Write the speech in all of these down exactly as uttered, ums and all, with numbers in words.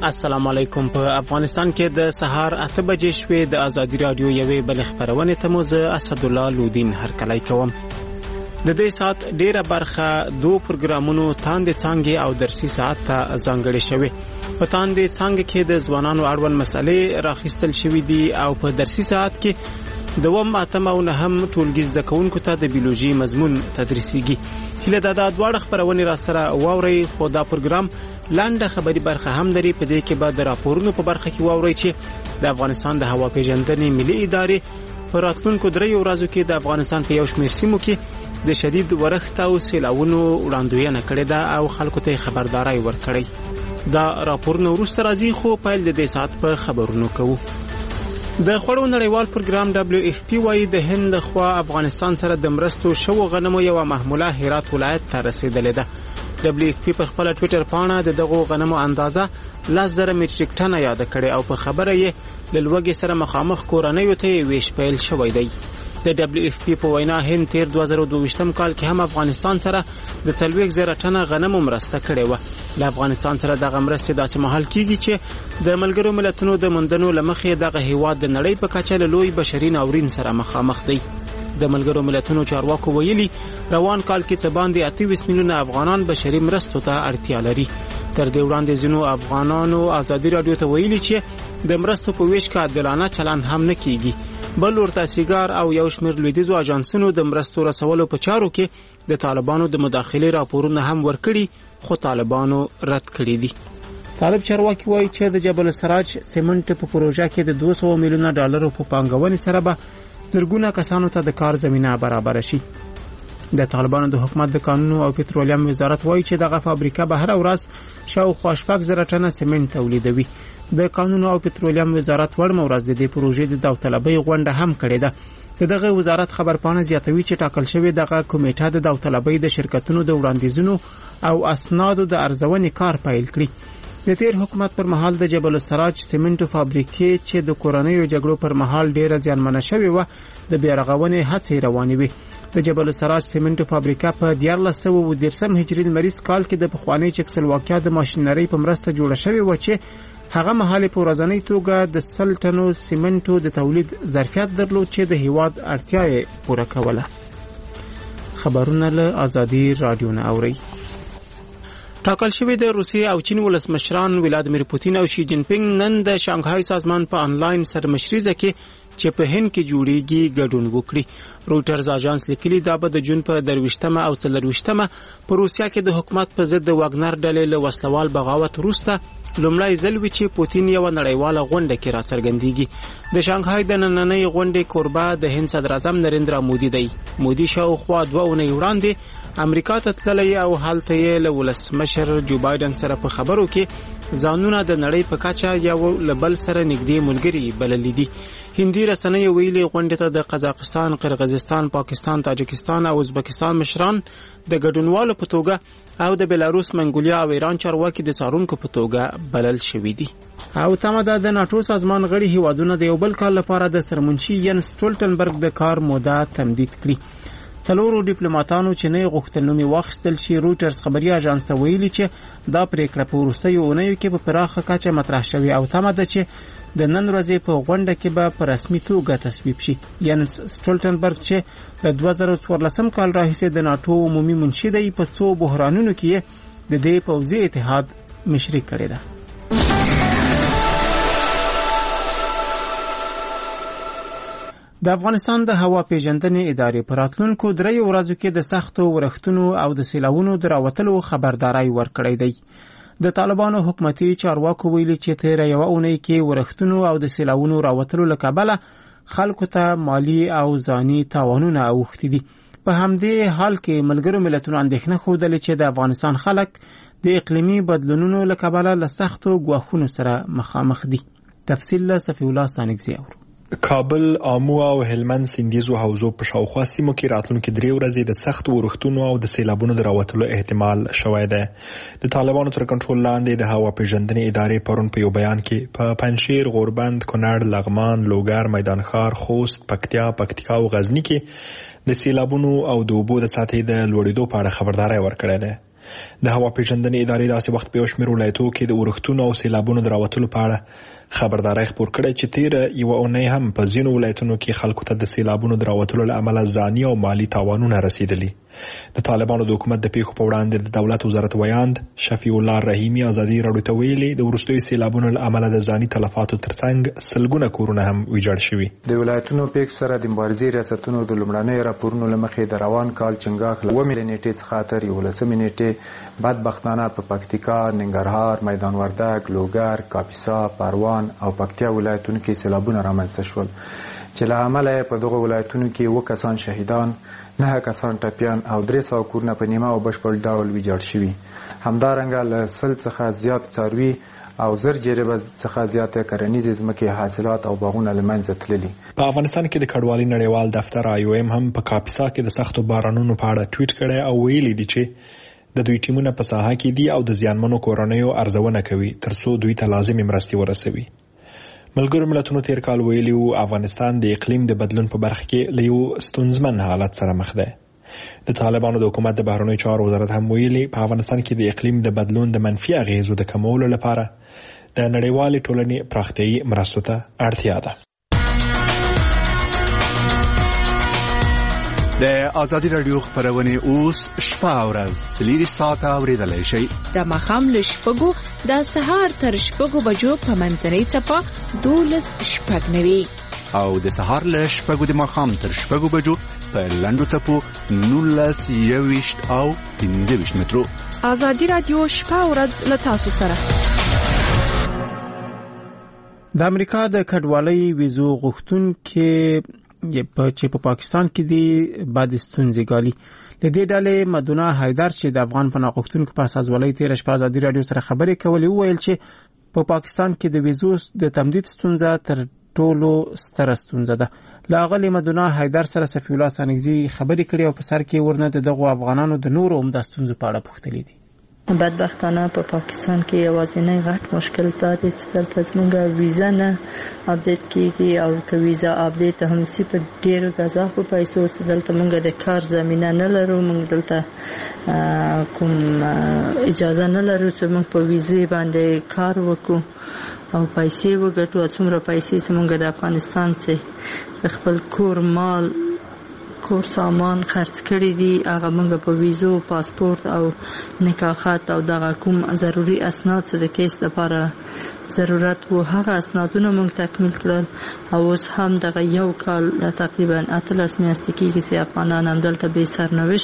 السلام علیکم. په افغانستان کې د سهار اته بجې شوې د ازادي رادیو یوې بل خبرونه ته مو زه اسد الله لودین هرکلی کوم. د دې سات ډیره برخه دوه پروګرامونو تاندې څنګه او درسي ساعت ته ځانګړې شوې. په تاندې څنګه کې د ځوانانو اړوند مسلې راخیستل شوې دي او په درسي ساعت کې دوم اتم او نهم ټولګي زده کوونکو ته د بیولوژي مضمون تدریسيږي. هله دا د دواړه خبرونه را سره واوري. خو دا پروګرام لاندې خبري برخه هم لري. په دې کې به د راپورونو په برخه کې واوري چې د افغانستان د هوا پیژندنې ملي ادارې په راتلونکو دریو ورځو کې د افغانستان په یو شمېر سیمو کې د شدید ورښت او سیلاونو وړاندوینه کړې ده او خلکو ته خبرداري ورکړي. دا راپورونه وروسته راځي، خو پیل د دې سات په خبرونو کوو. د خوړو نړیوال پروګرام دبليو اف پی وايي د هند خوا افغانستان سره د مرستو شو غنمو یو محموله هرات ولایت ته رسیدلې ده. دبليو اف پی په خپل ټوئیټر پاڼه د دغه غنمو اندازه لزر میټریک ټن یاد کړي او په خبره یې لږه سره مخامخ کورنۍ ته ویش پیل شوې دی. د دبليو اف پی په وینا هند تیر دوه زره دوه ویشتم کال کې هم افغانستان سره د څلوېښت زره ټنه غنمو مرسته کړې و. له افغانستان سره دغه مرستې داسې مهال کیږي چې د ملګرو ملتونو د مندنو لمخې دغه هیواد د نړۍ په کچه له لوی بشري ناورین سره مخامخ دی. د ملګرو ملتونو چارواکو ویلي روان کال کې څه باندې اته ویشت میلیونه افغانان بشري مرستو ته اړتیا لري. تر دې وړاندې ځینو افغانانو ازادي رادیو ته ویلي چې د مرستو په ویش کې عادلانه چلند هم نه کیږي. بل ورته سیګار او یو شمېر لویدیځو اجانسونو د مرستو رسولو په چارو کې د طالبانو د مداخلې راپورونه هم ورکړي، خو طالبانو رد کړي دي. طالب چارواکي وایي چې د جبل السراج سیمنټ په پروژه کې د دوه سوه میلیونه ډالرو په پانګونې سره به زرګونه کسانو ته د کار زمينه برابر شي. د طالبانو د حکومت د قانون او پټرولیم وزارت وایي چې دغه فابریکه به هر ورځ شاوخوا شپږ زره ټنه سیمنټ تولیدوي. د قانون او پټرولیم وزارت ورمه ورځ د دې پروژې د داوطلبۍ غونډه هم کړې ده. دغه وزارت خبرپاڼه زیاتوي چې ټاکل شوی دغه کمیټه د داوطلبۍ د شرکتونو د وړاندیزونو او اسنادو د ارزونې کار پیل کړي. د تیر حکومت پر مهال د جبل السراج سیمنټو فابریکې چې د کورنیو جګړو پر مهال ډیره زیانمنه شوې و د بیارغونې هڅې روانې وي. د جبل السراج سیمنټو فابریکه په دیارلس سوه اووه دېرشم هجري لمریز کال کې د پخواني چکسلواکیا د ماشینرۍ په مرسته جوړه شوې و چې هغه مهال په ورځنی توګه د سل ټنو سیمنټو د تولید ظرفیت درلود چې د هیواد اړتیا یې پوره کوله. خبرونه له ازادي رادیو نه اوري. ټاکل شوی د روسیې او چین ولسمشران ولادیمیر پوتین او شي جین پینګ نن د شانګهای سازمان په انلاین سرمشريزه کې چې په هند کې جوړیږي ګډون وکړي. رويټرز اژانس لیکلي دا به د جون په درويشتمه او څلرويشتمه په روسیا کې د حکومت په ضد د واګنر ډلې له وسلوال بغاوت وروسته لومړی ځل وی چې پوتین یو نړیواله غونډه کې راڅرګندېږي. د شانګهای د نننۍ غونډې کوربه د هند صدر اعظم نریندرا مودي دی. مودي شاوخوا دوه اونۍ وړاندې امریکا ته تللی او هلته یې له ولسمشر جو بایدن سره په خبرو کې ځانونه د نړۍ په کچه یو لبل سره نږدې ملګري بللي دي. هندي رسنۍ ویلي غونډې ته د قزاقستان، قرغیزستان، پاکستان، تاجکستان او ازبکستان مشران د ګډونوالو په توګه او د بلاروس، منګولیا او ایران چارواکي د څارونکو په توګه بلل شوي دي. او تمه ده د ناتو سازمان غړي هیوادونه د یو بل کال لپاره د سرمنشي ینس سټولټنبرګ د کار موده تمدید کړي. څلورو ډیپلوماټانو چې نه غوښتل نومي واخیستل شي رويټرز خبري اژانس ته ویلي چې دا پریکړه په وروستیو اونیو کې په پراخه کچه مطرح شوې او تمه ده چې د نن ورځې په غونډه کې به په رسمي توګه تصویب شي. ینس سټولټنبرګ چې د دوه زره څوارلسم کال راهیسې د ناتو عمومي منشي دی په څو بحرانونو کې د دې پوځي اتحاد مشري کړې ده. د افغانستان د هوا پیژندنې ادارې په راتلونکو دریو ورځو کې د سختو ورښتونو او د سیلاونو د راوتلو خبرداري ورکړې ده. د طالبانو حکومتي چارواکو ویلي چې تیر یو اونۍ کې ورښتونو او د سیلاونو راوتلو له کبله خلکو ته مالی او ځاني تاوانونه اوښتي دي. په همدې حال کې ملګرو ملتونو اندېښنه ښودلې چې د افغانستان خلک د اقلیمي بدلونونو له کبله له سختو ګواښونو سره مخامخ دي. تفصیل له صفی الله ستانکزی اورو. کابل، آمو او هلمند سیندیزو حوزو په شاوخوا سیمو کې راتلونکي درې ورځې د سخت ورښتونو او د سیلابونو د راوتلو احتمال شوی دی. د طالبانو تر کنټرول لاندې د هوا پیژندنې ادارې پرون په یو بیان کې په پنجشیر، غوربند، کونړ، لغمان، لوګر، میدان ښار، خوست، پکتیا، پکتیکا او غزنی کې د سیلابونو او د اوبو د سطحې د لوړېدو په اړه خبرداري ورکړې ده. د هوا پیژندنې ادارې داسې وخت په یو شمېر ولایتونو کې د اورښتونو او سیلابونو د راوتلو په اړه خبرداری خپور کړی چې تېره یوه اونۍ هم په ځینو ولایتونو کې خلکو ته د سیلابونو د راوتلو له امله ځاني او مالي تاوانونه رسیدلي. د طالبانو د حکومت د پیښو په وړاندې د دولت وزارت ویاند شفیع الله رحیمي ازادي راډیو ته ویلي د وروستیو سیلابونو له امله د ځاني تلفاتو ترڅنګ سلګونه کورونه هم ویجاړ شوي. د ولایتونو پیښو سره د مبارزې ریاستونو د لومړنیو راپورونو له مخې د روان کال چنګاښ له اووه نیټې څخه تر یولسمې نیټې بدبختانه په پکتیکا، ننګرهار، میدان وردګ، لوګر، کاپیسا، پروان او پکتیا ولایتونو کې سیلابونه رامنځته شول چې له امله په دغو ولایتونو کې اووه کسان شهیدان، نه کسان ټپیان او درې سوه کورونه په نیمه او بشپړ ډول ویجاړ شوي. همدارنګه له سل څخه زیات څاروي او زر جریبه څخه زیاته کرنیزې ځمکې حاصلات او باغونه له منځه تللي. په افغانستان کې د کډوالۍ نړیوال دفتر آی او ایم هم په کاپیسا کې د سختو بارانونو په اړه ټویټ کړی او ویلي دي چې د دوی ټیمونه په ساحه کې دي او د زیانمنو کورنیو ارزونه کوي ترڅو دوی ته لازمې مرستې ورسوي. ملګرو ملتونو تیر کال ویلي وو افغانستان د اقلیم د بدلون په برخه کې له یو ستونزمن حالت سره مخ دی. د طالبانو د حکومت د بهرنیو چارو وزارت هم ویلي په افغانستان کې د اقلیم د بدلون د منفي اغیزو د کمولو لپاره د نړیوالې ټولنې پراختیایي مرستو ته اړتیا ده. د آزادي راډیو خبرونه اوس شپه او ورځ څلور ساعته اوریدلای شئ. د ماښام له شپږو د سهار تر شپږو بجو په منځنۍ څپه دولس شپږ نوي او د سهار له شپږو د ماښام تر شپږو بجو په لنډو څپو نولس یوویشت او پنځه ویشت مترو. آزادي راډیو شپه او ورځ له تاسو سره. د امریکا د کډوالۍ ویزو غوښتونکو چې په پاکستان کې دی بعد ستونزې ګالي. د دې ډلې مدونه حیدر چې د افغان پناه غوښتونکو په اساس ولې تیر شپه آزادي راډیو سره خبرې کولې وویل چې په پاکستان کې د ویزو د تمدید ستونزه تر ټولو ستره ستونزه ده. لاغلی مدونه حیدر سره صفی الله سانګزي خبرې کړې او په سر کې ورنه دغه افغانانو د نورو عمده ستونزو په اړه پوښتلې دي. بدبختانه په پاکستان کې یوازینی غټ مشکل دا دی چې دلته زموږ ویزا نه اپډیټ کیږي او که ویزا اپډیټ هم سي په ډیرو غذافو پیسو چې دلته موږ د کار زمينه نه لرو. موږ دلته کوم اجازه نه لرو چې موږ په ویزې باندې کار وکړو او پیسې وګټو. څومره پیسې چې موږ د افغانستان څخه خپل کور مال کور سامان خرڅ کړی دي هغه موږ په ویزو، پاسپورت او نکاحات او دغه کوم ضروری اسناد چې د کیس لپاره ضرورت وو هغه اسنادونه موږ تکمیل کړل او اوس هم دغه یو کال تقریبا اتلس میاشتې کېږي چې افغانان هم دلته بې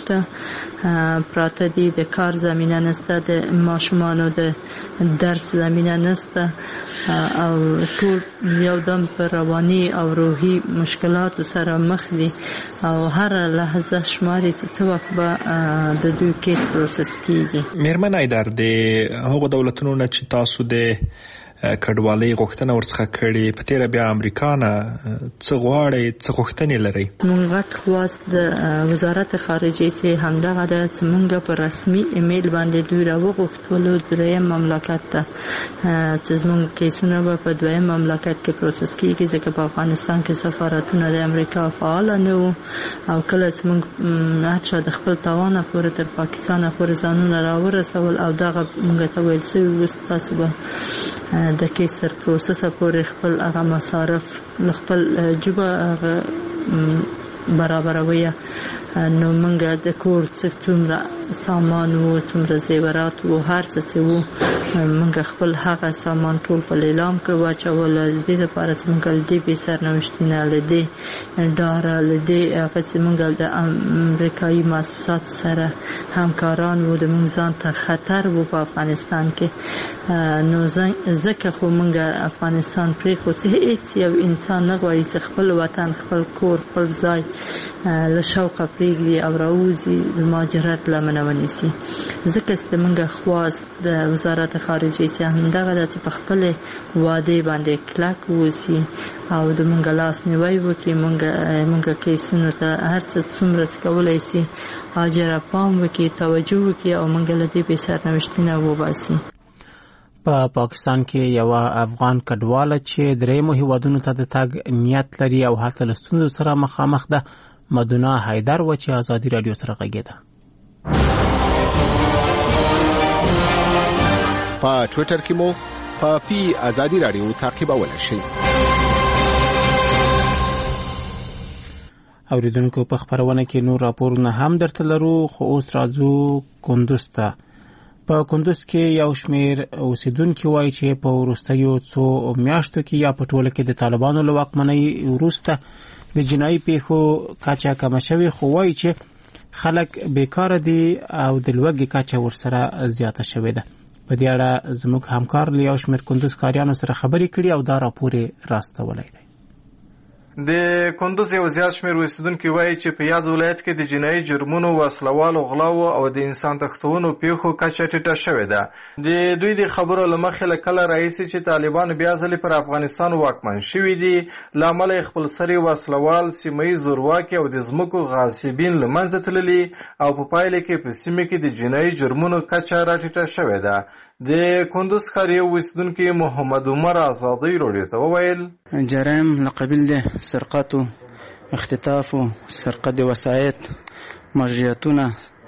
سرنوشته پراته دي. د کار زمینه نشته، د ماشومانو د درس زمینه نشته او ټول یو دم په رواني او روحي مشکلاتو سره مخ دي او هر لحظه شماري چې څه وخت به د دوی کیس پروسس کیږي. میرمن ایدر د هغو دولتونو نه چې تاسو د کډوالۍ غوښتنه ورڅخه کړې په تیره بیا امریکا نه څه غواړئ، څه غوښتنې لرئ؟ موږ غټ خواست د وزارت خارجه چې همدغه ده چې موږ په رسمي ایمیل باندې دوی راوغوښتلو دریم مملکت ته چې زموږ کیسونه به په دویم مملکت کې پروسس کیږي ځکه په افغانستان کې سفارتونه د امریکا فعال نه وو او کله چې موږ هڅه د خپل توانه پورې تر پاکستان پورې ځانونه راورسول او دغه موږ ته ویل شوي وو تاسو به د کیس تر پروسس پورې خپل هغه مصارف خپل جوبه برابروي. نو موږ د کور څومره سامان وو، څومره زیورات وو، هر څه وو، موږ خپل هغه سامان ټول په لیلام کې واچول. د دې لپاره چې موږ له دې بې سرنوشتۍ نه، له دې ډاره، له دې هغه چې موږ د امریکایي مؤسساتو سره همکاران وو، د موږ ځان ته خطر وو په افغانستان کې. نو ځکه خو موږ افغانستان پرېښود چې هېڅ یو انسان نه غواړي چې خپل وطن، خپل کور، خپل ځای له شوقه پرېږدي او راوځي د مهاجرت لمنه ونیسي. ځکه چې موږ خواست د وزارت خارجه چې همدغه ده چې په خپل وعدې باندې کلک واوسي او د موږ لاس نیوی وکړي. موږ موږ کیسونو ته هر څه څومره چې کولی سي هاجره پام وکړي، توجه وکړي او موږ له دې بې سرنوشتۍ نه وباسي. په پاکستان کې یو افغان کډواله چې درېیمو هیوادونو ته د تګ نیت لري او هلته له ستونزو سره مخامخ ده، مدونه حیدر و چې آزادي راډیو سره غږېده. په ټویټر کې مو په پی ازادي رادیو تعقیبولی شئ. اوریدونکو په خبرونه کې نور راپورونه هم درته لرو، خو اوس راځو کندوز ته. په کندوز کې یو شمیر اوسیدونکي وایي چې په وروستیو څو میاشتو کې یا په ټوله کې د طالبانو له واکمنۍ وروسته د جنایي پیښو کچه کمه شوې، خو وایي چې خلک بیکاره دي او د لوږې کچه ورسره زیاته شوې ده. په دې اړه زموږ همکار له یو شمیر کندوز کاریانو سره خبرې کړي او دا راپور یې راستولی دی. د کندوز یو زیات شمیر اوسیدونکي وایي چې په یاد ولایت کې د جنایي جرمونو، وسلوالو، غلاو او د انسان تښتونو پیښو کچه ټیټه شوې ده. د دوی د خبرو له مخې له کله راهیسې چې طالبان بیا ځلې پر افغانستان واکمن شوي دي، له امله یې خپلسري وسلوال، سیمه ییز زورواکي او د ځمکو غاصبین له منځه تللي او په پایله کې په سیمه کې د جنایي جرمونو کچه راټیټه شوې ده. د کندوز ښار یو اوسیدونکي محمد عمر آزادۍ راډیو ته وویل: جرایم له قبیل د سرقتو، اختطافو، سرقت د وسایط، مجریتونه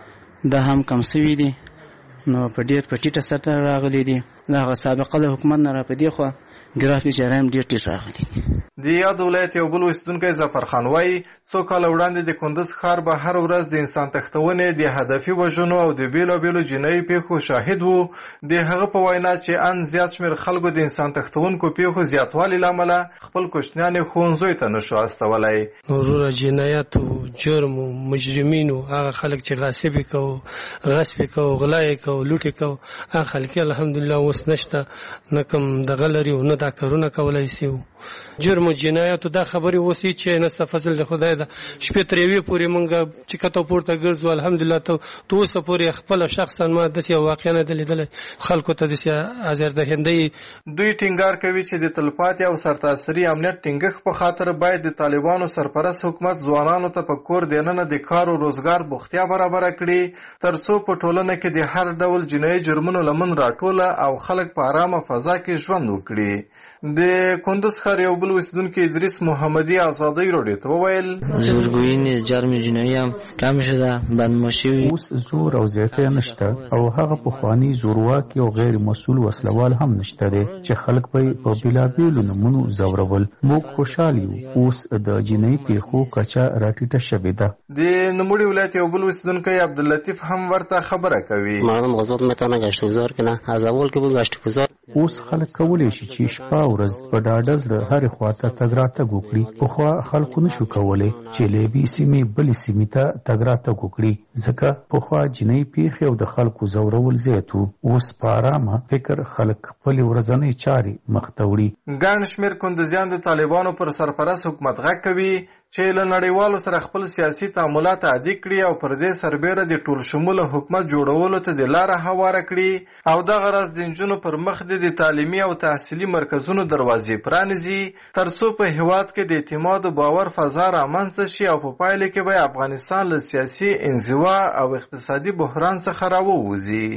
دا هم کم سوي دي، نو په ډېر په ټیټه سطح راغلي دي. د هغه سابقه له حکومت نه را په دې خوا ګرافیک جرایم ډېر ټیټ راغلي دي. د یاد ولایت یو بل اوسیدونکی ظفر خان وایي څو کاله وړاندې د کندوز ښار به هر ورځ د انسان تښتونې، د هدفي وژنو او د بېلابېلو جنایي پیښو شاهد وو. د هغه په وینا چې ان زیات شمېر خلکو د انسان تښتونکو پیښو زیاتوالي له امله خپل کوچنیان یې ښوونځیو ته نشو استولی. وروره جنایاتو، جرمو، مجرمینو، هغه خلک چې غاصب یې کوو، غصب یې کوو، غلا یې کوو، لوټ یې کوو، هغه خلک یې الحمدلله اوس نشته، نه کوم دغه لري او نه دا کارونه کولی سي. جرم او جنایاتو دا خبرې اوسي چې نسته فضل د خدای ده. شپې تر یوې پورې مونږ چې کته پورته ګرځو الحمدلله ته تو اوسه پورې خپله شخصا ما داسې یو واقعه نه ده لیدلی خلکو ته داسې ازاردهندۍ. دوی ټینګار کوي چې د تلپاتې او سرتاسري امنیت ټینګښت په خاطر باید د طالبانو سرپرست حکومت ځوانانو ته په کور دننه د کار او روزګار بوختیا برابره کړي، تر څو په ټولنه کې د هر ډول جنایي جرمونو لمن راټوله او خلک په ارامه فضا کې ژوند وکړي. د کندوز ښار یو بل اوسیدونکی ادریس محمدي آزادۍ راډیو ته وویل: زورګویي جرم جنایي هم کم شده، بندمه شوي. اوس زور او زیاتی نشته او هغه پخواني زورواکي او غیر مسؤل وسلوال هم نشته دی چې خلک به په بېلابېلو نومونو ځورول. موږ خوشحال یو، اوس د جنایي پیښو کچه راټیټه شوې ده. د نوموړي ولایت یو بل اوسیدونکی عبداللطیف هم ورته خبره کوي: مردم آزاد میتونه گشتگذار کنه، از اول که بود گشتگذار. اوس خلک کولی شي چې شپه ورځ په ډاډه زړه هرې خواته تګ راتګ وکړي. پخوا خلکو نشو کولی چې له یوې سیمې بلې سیمې ته تګ راتګ وکړي، ځکه پخوا جنایي پیښې او د خلکو ځورول زیات وو. اوس په ارامه فکر خلک خپلې ورځنۍ چارې مخته وړي. ګڼ شمېر کندوزیان د طالبانو پر سرپرست حکومت غږ کوي چې له نړیوالو سره خپل سیاسي تعاملات عادي کړي او پر دې سربیره د ټول شموله حکومت جوړولو ته د لاره هواره کړي او دغه راز د نجونو پر مخ د تعلیمي او تحصیلي مرکزونو دروازې پرانیزي، ترڅو په هیواد کې د اعتماد او باور فضا رامنځته شي او په پایله کې به افغانستان له سیاسي انزوا او اقتصادي بحران څخه راووځي.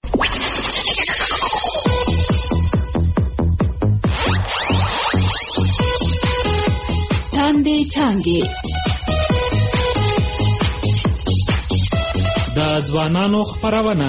تاندې تاندې د ځوانانو خبرونه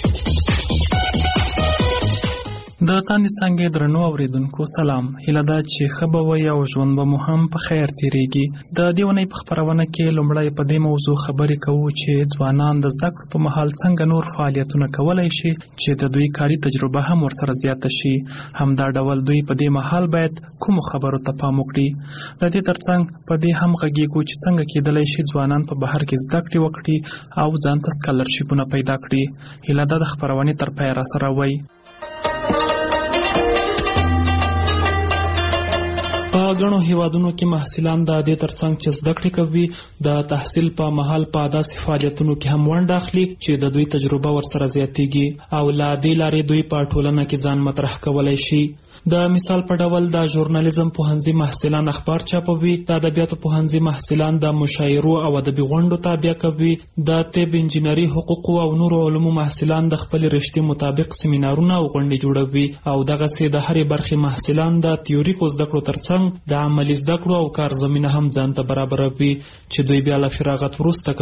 د تاندې څانګې درنو اوریدونکو سلام. هیله ده چې ښه به وئ او ژوند به مو هم په خیر تېرېږي. د دې اونۍ په خپرونه کې لومړی په دې موضوع خبرې کوو چې ځوانان د زده کړو په مهال څنګه نور فعالیتونه کولی شي چې د دوی کاري تجربه هم ورسره زیاته شي. همدا ډول دوی په دې مهال باید کومو خبرو ته پام وکړي. د دې ترڅنګ په دې هم غږیږو چې څنګه کېدلی شي ځوانان په بهر کې زده کړې وکړي او ځان ته سکالرشیپونه پیدا کړي. هیله ده د خپرونې تر پایه راسره وئ. په ګڼو هیوادونو کې محصلان د دې ترڅنګ چې زده کړې کوي د تحصیل په مهال په داسې فعالیتونو کې هم ونډه اخلي چې د دوی تجربه ورسره زیاتېږي او له دې لارې دوی په ټولنه کې ځان مطرح کولی شي. د مثال په ډول د ژورنالیزم پوهنځي محصلان اخبار چاپوي، د ادبیاتو پوهنځي محصلان د مشاعرو او ادبي غونډو تابع کوي، د طب، انجینري، حقوقو او نورو علومو محصلان د خپل رشتې مطابق سیمینارونه او غونډې جوړوي او دغسې د هرې برخې محصلان د تیوریکو زده کړو ترڅنګ د عملي زده کړو او کار زمینه هم ځان ته برابروي چې دوی بیا له فراغت وروسته